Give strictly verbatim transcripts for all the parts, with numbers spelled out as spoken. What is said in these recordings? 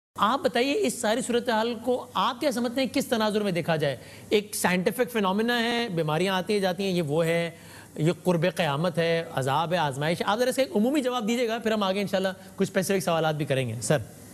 آپ بتائیے اس ساری صورتحال کو آپ کیا سمجھتے ہیں کس تناظر میں دیکھا جائے؟ ایک سائنٹیفک فینومینا ہے، بیماریاں آتی ہیں جاتی ہیں، یہ وہ ہے، یہ قرب قیامت ہے، عذاب ہے، آزمائش ہے؟ آپ ذرا اس کا ایک عمومی جواب دیجیے گا، پھر ہم آگے انشاءاللہ کچھ اسپیسیفک سوالات بھی کریں گے. سر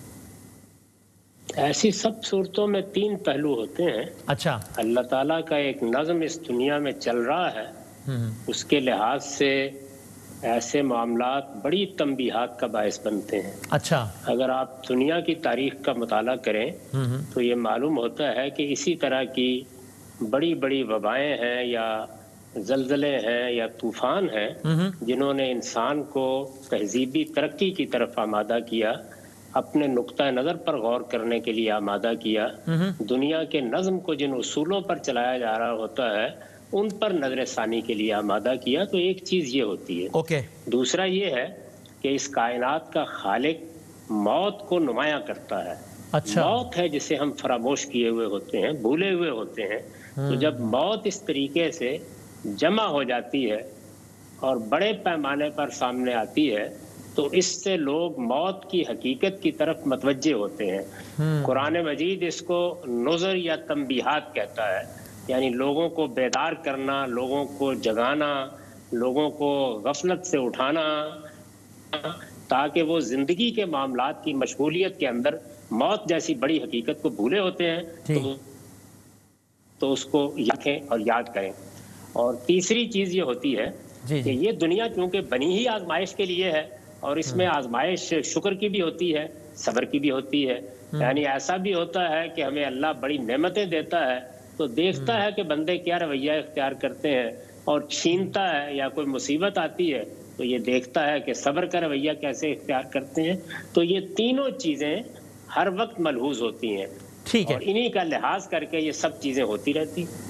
ایسی سب صورتوں میں تین پہلو ہوتے ہیں. اچھا. اللہ تعالیٰ کا ایک نظم اس دنیا میں چل رہا ہے، اس کے لحاظ سے ایسے معاملات بڑی تنبیہات کا باعث بنتے ہیں. اچھا. اگر آپ دنیا کی تاریخ کا مطالعہ کریں تو یہ معلوم ہوتا ہے کہ اسی طرح کی بڑی بڑی وبائیں ہیں یا زلزلے ہیں یا طوفان ہیں جنہوں نے انسان کو تہذیبی ترقی کی طرف آمادہ کیا، اپنے نقطہ نظر پر غور کرنے کے لیے آمادہ کیا، دنیا کے نظم کو جن اصولوں پر چلایا جا رہا ہوتا ہے ان پر نظر ثانی کے لیے آمادہ کیا. تو ایک چیز یہ ہوتی ہے. اوکے. دوسرا یہ ہے کہ اس کائنات کا خالق موت کو نمایاں کرتا ہے. اچھا. موت ہے جسے ہم فراموش کیے ہوئے ہوتے ہیں، بھولے ہوئے ہوتے ہیں. تو جب موت اس طریقے سے جمع ہو جاتی ہے اور بڑے پیمانے پر سامنے آتی ہے تو اس سے لوگ موت کی حقیقت کی طرف متوجہ ہوتے ہیں. قرآن مجید اس کو نذر یا تنبیہات کہتا ہے، یعنی لوگوں کو بیدار کرنا، لوگوں کو جگانا، لوگوں کو غفلت سے اٹھانا تاکہ وہ زندگی کے معاملات کی مشغولیت کے اندر موت جیسی بڑی حقیقت کو بھولے ہوتے ہیں تو, تو اس کو یادیں اور یاد کریں. اور تیسری چیز یہ ہوتی ہے جی کہ جی. یہ دنیا کیونکہ بنی ہی آزمائش کے لیے ہے اور اس میں آزمائش شکر کی بھی ہوتی ہے، صبر کی بھی ہوتی ہے. یعنی ایسا بھی ہوتا ہے کہ ہمیں اللہ بڑی نعمتیں دیتا ہے تو دیکھتا ہے کہ بندے کیا رویہ اختیار کرتے ہیں، اور چھینتا ہے یا کوئی مصیبت آتی ہے تو یہ دیکھتا ہے کہ صبر کا رویہ کیسے اختیار کرتے ہیں. تو یہ تینوں چیزیں ہر وقت ملحوظ ہوتی ہیں ٹھیک ہے. اور انہی کا لحاظ کر کے یہ سب چیزیں ہوتی رہتی ہیں.